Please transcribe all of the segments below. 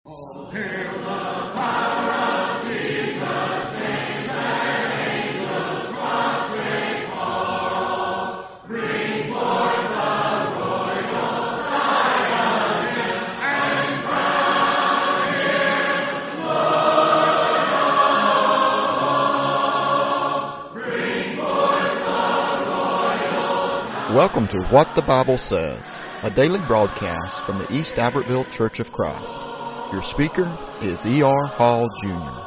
Oh, hail the power of Jesus' name, let angels prostrate fall. Bring forth the royal diadem and crown him Lord of all. Bring forth the royal. Welcome to What the Bible Says, a daily broadcast from the East Albertville Church of Christ. Your speaker is E.R. Hall, Jr.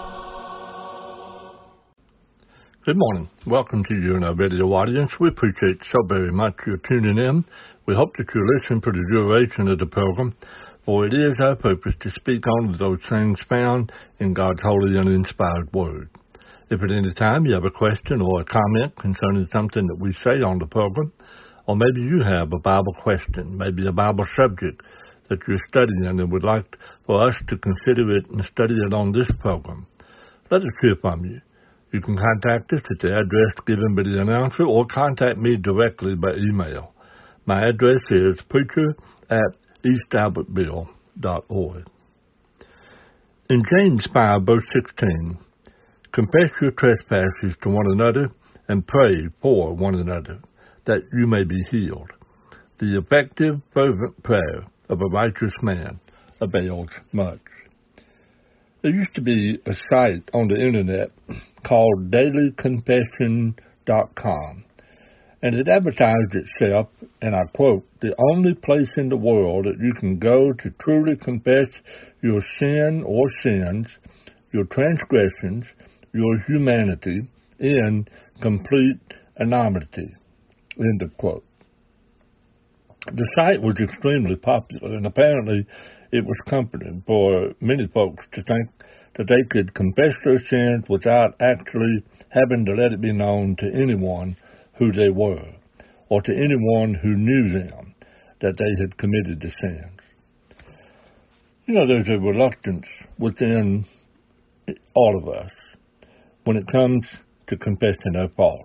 Good morning. Welcome to you and our video audience. We appreciate so very much your tuning in. We hope that you listen for the duration of the program, for it is our purpose to speak on those things found in God's holy and inspired Word. If at any time you have a question or a comment concerning something that we say on the program, or maybe you have a Bible question, maybe a Bible subject that you're studying and would like for us to consider it and study it on this program, let us hear from you. You can contact us at the address given by the announcer or contact me directly by email. My address is preacher@eastalbertville.org. In James 5, verse 16, confess your trespasses to one another and pray for one another, that you may be healed. The effective, fervent prayer of a righteous man avails much. There used to be a site on the internet called dailyconfession.com, and it advertised itself, and I quote, the only place in the world that you can go to truly confess your sin or sins, your transgressions, your humanity, in complete anonymity. End of quote. The site was extremely popular, and apparently it was comforting for many folks to think that they could confess their sins without actually having to let it be known to anyone who they were, or to anyone who knew them that they had committed the sins. You know, there's a reluctance within all of us when it comes to confessing our faults.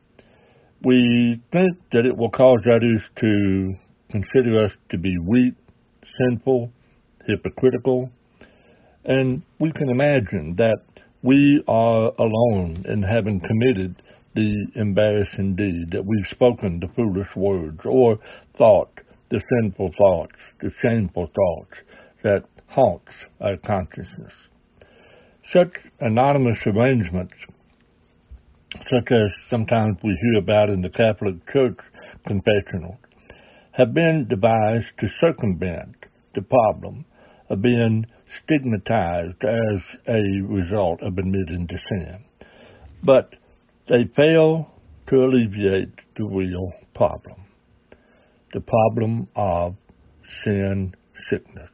We think that it will cause others to consider us to be weak, sinful, hypocritical, and we can imagine that we are alone in having committed the embarrassing deed, that we've spoken the foolish words or thought the sinful thoughts, the shameful thoughts that haunts our consciousness. Such anonymous arrangements, such as sometimes we hear about in the Catholic Church confessionals, have been devised to circumvent the problem of being stigmatized as a result of admitting to sin. But they fail to alleviate the real problem, the problem of sin sickness.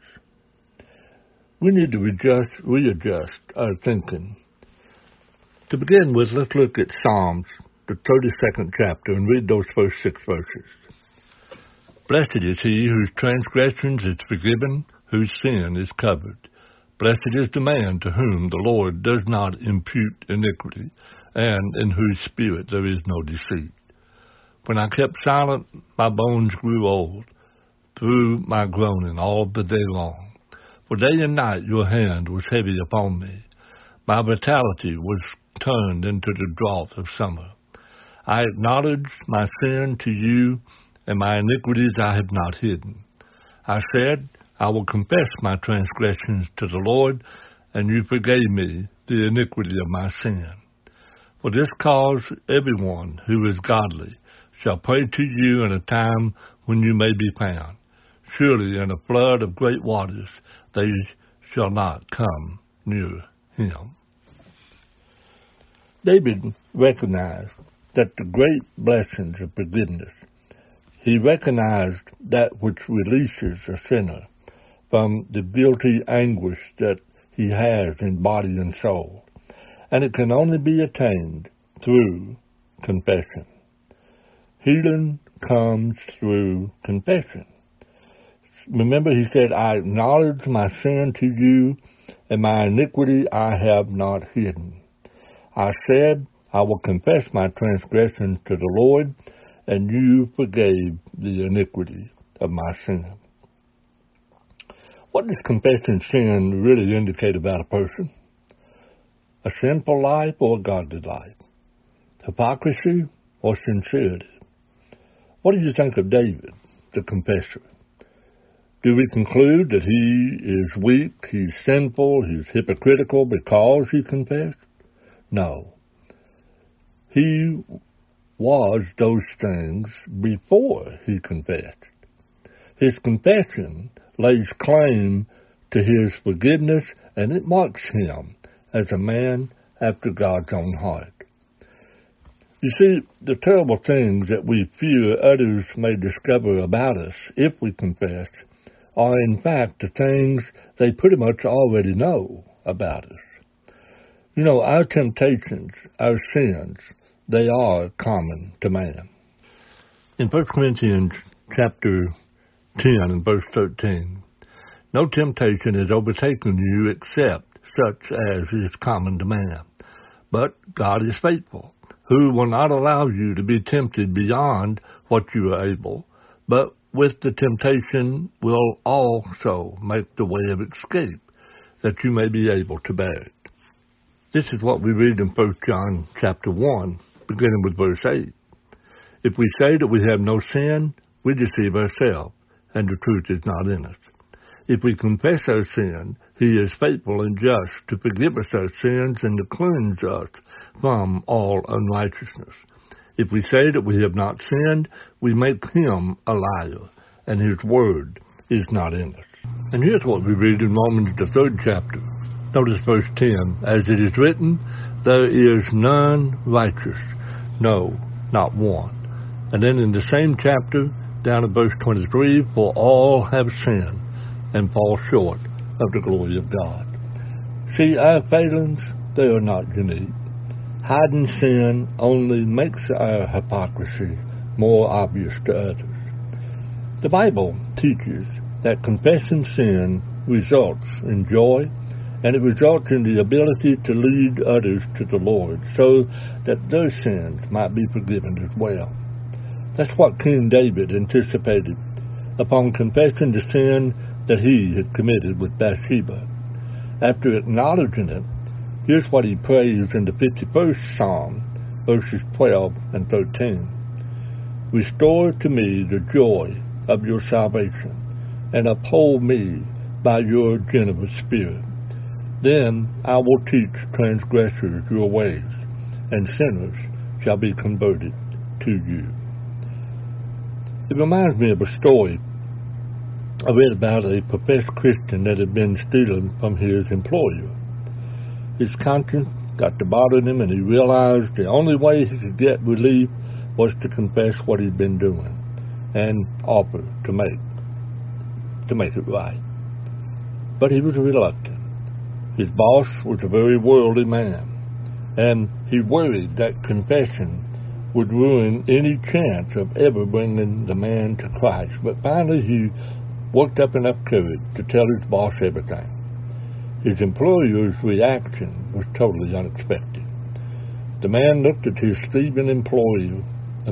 We need to readjust our thinking. To begin with, let's look at Psalms, the 32nd chapter, and read those first 6 verses. Blessed is he whose transgressions is forgiven, whose sin is covered. Blessed is the man to whom the Lord does not impute iniquity, and in whose spirit there is no deceit. When I kept silent, my bones grew old, through my groaning all the day long. For day and night your hand was heavy upon me. My vitality was turned into the drought of summer. I acknowledged my sin to you, and my iniquities I have not hidden. I said, I will confess my transgressions to the Lord, and you forgave me the iniquity of my sin. For this cause everyone who is godly shall pray to you in a time when you may be found. Surely in a flood of great waters they shall not come near him. David recognized that the great blessings of forgiveness, he recognized that which releases a sinner from the guilty anguish that he has in body and soul, and it can only be attained through confession. Healing comes through confession. Remember, he said, I acknowledge my sin to you, and my iniquity I have not hidden. I said, I will confess my transgressions to the Lord, and you forgave the iniquity of my sin. What does confessing sin really indicate about a person? A sinful life or a godly life? Hypocrisy or sincerity? What do you think of David, the confessor? Do we conclude that he is weak, he's sinful, he's hypocritical because he confessed? No. He was those things before he confessed. His confession lays claim to his forgiveness, and it marks him as a man after God's own heart. You see, the terrible things that we fear others may discover about us if we confess are in fact the things they pretty much already know about us. You know, our temptations, our sins, they are common to man. In 1 Corinthians chapter 10 and verse 13, no temptation has overtaken you except such as is common to man. But God is faithful, who will not allow you to be tempted beyond what you are able, but with the temptation will also make the way of escape, that you may be able to bear it. This is what we read in 1 John chapter 1, beginning with verse 8. If we say that we have no sin, we deceive ourselves, and the truth is not in us. If we confess our sin, he is faithful and just to forgive us our sins and to cleanse us from all unrighteousness. If we say that we have not sinned, we make him a liar, and his word is not in us. And here's what we read in Romans, the 3rd chapter. Notice verse 10. As it is written, there is none righteous, no, not one. And then in the same chapter, down in verse 23, for all have sinned and fall short of the glory of God. See, our failings, they are not unique. Hiding sin only makes our hypocrisy more obvious to others. The Bible teaches that confessing sin results in joy, and it results in the ability to lead others to the Lord so that their sins might be forgiven as well. That's what King David anticipated upon confessing the sin that he had committed with Bathsheba. After acknowledging it, here's what he prays in the 51st Psalm, verses 12 and 13. Restore to me the joy of your salvation, and uphold me by your generous spirit. Then I will teach transgressors your ways, and sinners shall be converted to you. It reminds me of a story I read about a professed Christian that had been stealing from his employer. His conscience got to bothering him, and he realized the only way he could get relief was to confess what he'd been doing and offer to make it right. But he was reluctant. His boss was a very worldly man, and he worried that confession would ruin any chance of ever bringing the man to Christ. But finally he worked up enough courage to tell his boss everything. His employer's reaction was totally unexpected. The man looked at his thieving employee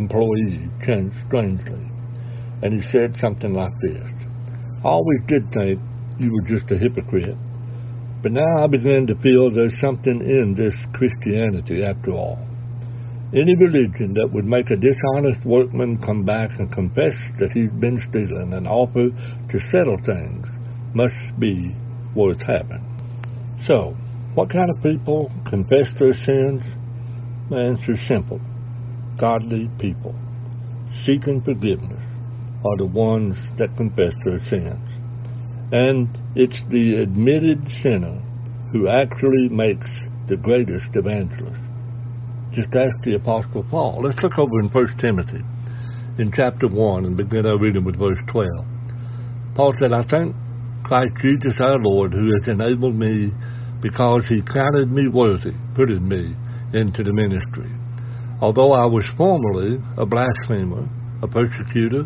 strangely, and he said something like this: I always did think you were just a hypocrite, but now I begin to feel there's something in this Christianity after all. Any religion that would make a dishonest workman come back and confess that he's been stealing and offer to settle things must be worth having. So, what kind of people confess their sins? The answer is simple. Godly people seeking forgiveness are the ones that confess their sins. And it's the admitted sinner who actually makes the greatest evangelist. Just ask the Apostle Paul. Let's look over in 1 Timothy in chapter 1 and begin our reading with verse 12. Paul said, I thank Christ Jesus our Lord, who has enabled me because he counted me worthy, putting me into the ministry. Although I was formerly a blasphemer, a persecutor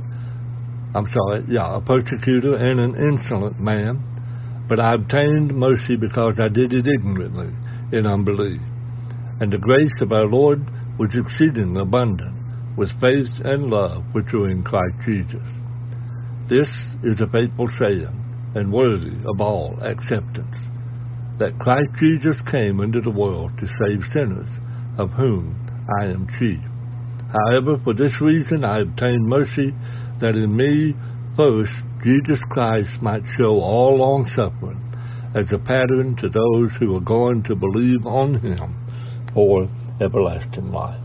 and an insolent man, but I obtained mercy because I did it ignorantly in unbelief. And the grace of our Lord was exceeding abundant with faith and love which are in Christ Jesus. This is a faithful saying and worthy of all acceptance, that Christ Jesus came into the world to save sinners, of whom I am chief. However, for this reason I obtained mercy, that in me first Jesus Christ might show all long-suffering as a pattern to those who are going to believe on him for everlasting life.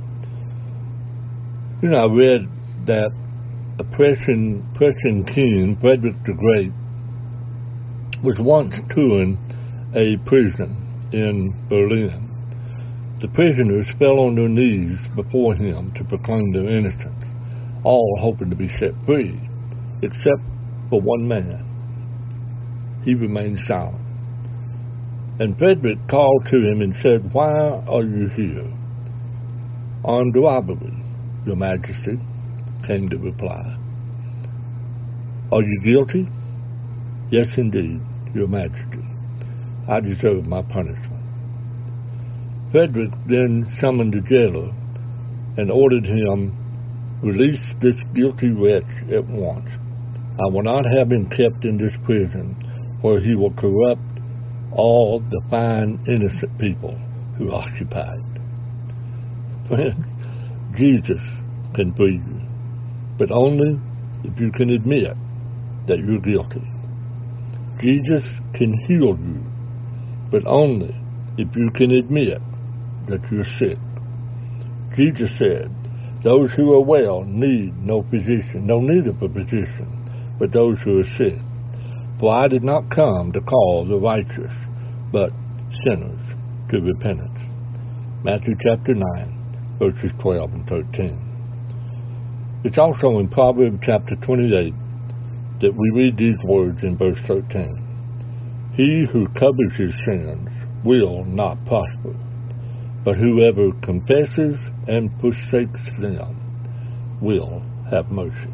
I read that a Prussian king, Frederick the Great, was once touring a prison in Berlin. The prisoners fell on their knees before him to proclaim their innocence, all hoping to be set free, except for one man. He remained silent. And Frederick called to him and said, "Why are you here?" "Armed robbery, Your Majesty," came the reply. "Are you guilty?" "Yes, indeed, Your Majesty. I deserve my punishment." Frederick then summoned the jailer and ordered him, "Release this guilty wretch at once. I will not have him kept in this prison, for he will corrupt all the fine, innocent people who occupy it." Friends, Jesus can free you, but only if you can admit that you're guilty. Jesus can heal you, but only if you can admit that you're sick. Jesus said, "Those who are well need no need of a physician, but those who are sick. For I did not come to call the righteous, but sinners to repentance." Matthew chapter 9, verses 12 and 13. It's also in Proverbs chapter 28 that we read these words in verse 13. "He who covers his sins will not prosper, but whoever confesses and forsakes them will have mercy."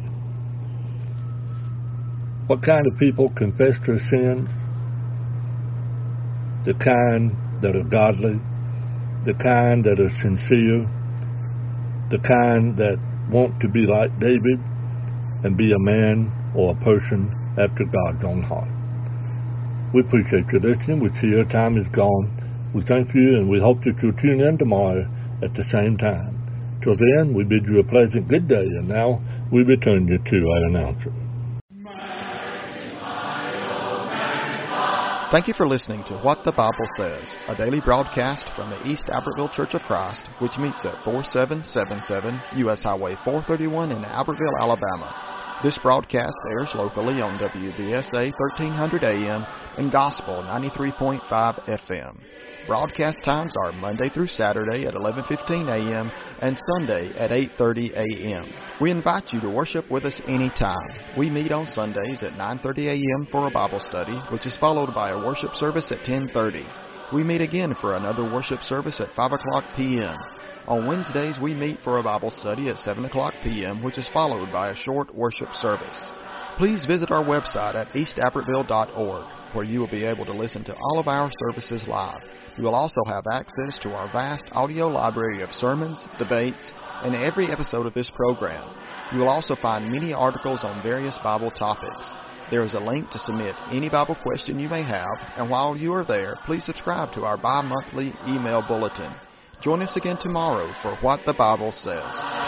What kind of people confess their sins? The kind that are godly, the kind that are sincere, the kind that want to be like David and be a man or a person after God's own heart. We appreciate you listening. We see your time is gone. We thank you, and we hope that you'll tune in tomorrow at the same time. Till then, we bid you a pleasant good day, and now we return you to our announcer. Thank you for listening to What the Bible Says, a daily broadcast from the East Albertville Church of Christ, which meets at 4777 U.S. Highway 431 in Albertville, Alabama. This broadcast airs locally on WBSA 1300 AM and Gospel 93.5 FM. Broadcast times are Monday through Saturday at 11:15 a.m. and Sunday at 8:30 a.m. We invite you to worship with us anytime. We meet on Sundays at 9:30 a.m. for a Bible study, which is followed by a worship service at 10:30. We meet again for another worship service at 5 o'clock p.m. On Wednesdays, we meet for a Bible study at 7 o'clock p.m., which is followed by a short worship service. Please visit our website at eastalbertville.org, where you will be able to listen to all of our services live. You will also have access to our vast audio library of sermons, debates, and every episode of this program. You will also find many articles on various Bible topics. There is a link to submit any Bible question you may have, and while you are there, please subscribe to our bi-monthly email bulletin. Join us again tomorrow for What the Bible Says.